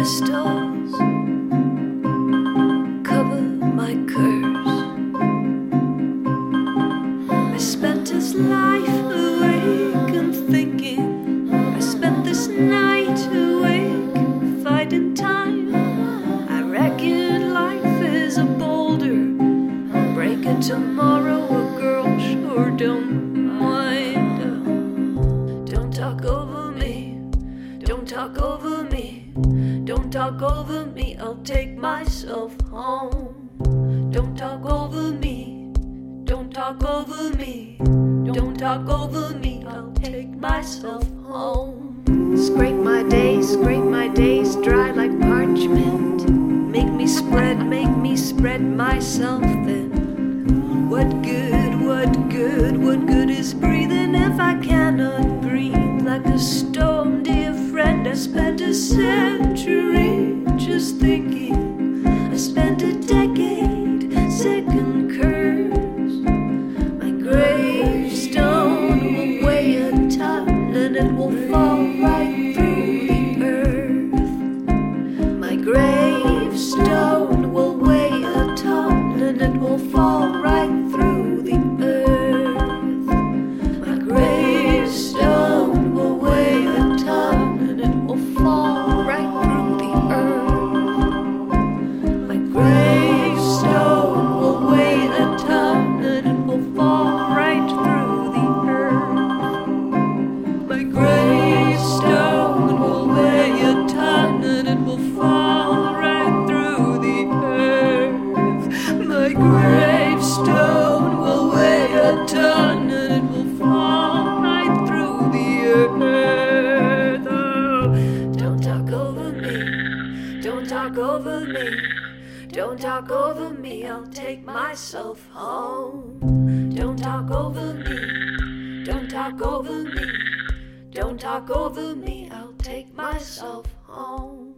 crystals cover my curse. I spent his life awake and thinking. I spent this night awake fighting time. I reckon life is a boulder breaking tomorrow. A girl sure don't mind. Don't talk over me. Don't talk over me. Don't talk over me. I'll take myself home. Don't talk over me. Don't talk over me. Don't talk over me. I'll take myself home. Scrape my days dry like parchment. Make me spread myself thin. What good is breathing if I cannot breathe like a storm, dear friend? I spent a century just thinking. I spent a decade second curse. My gravestone will weigh a ton and it will fall right through the earth. My gravestone will weigh a ton and it will fall right through the earth. My gravestone will weigh a ton and it will fall right through the earth. My gravestone will weigh a ton and it will fall right through the earth. My gravestone will weigh a ton and it will fall right through the earth. My gravestone will weigh a ton and it will fall right through the earth. Oh, don't talk over me. Don't talk over me. Don't talk over me. I'll take myself home. Don't talk over me. Don't talk over me. Don't talk over me. I'll take myself home.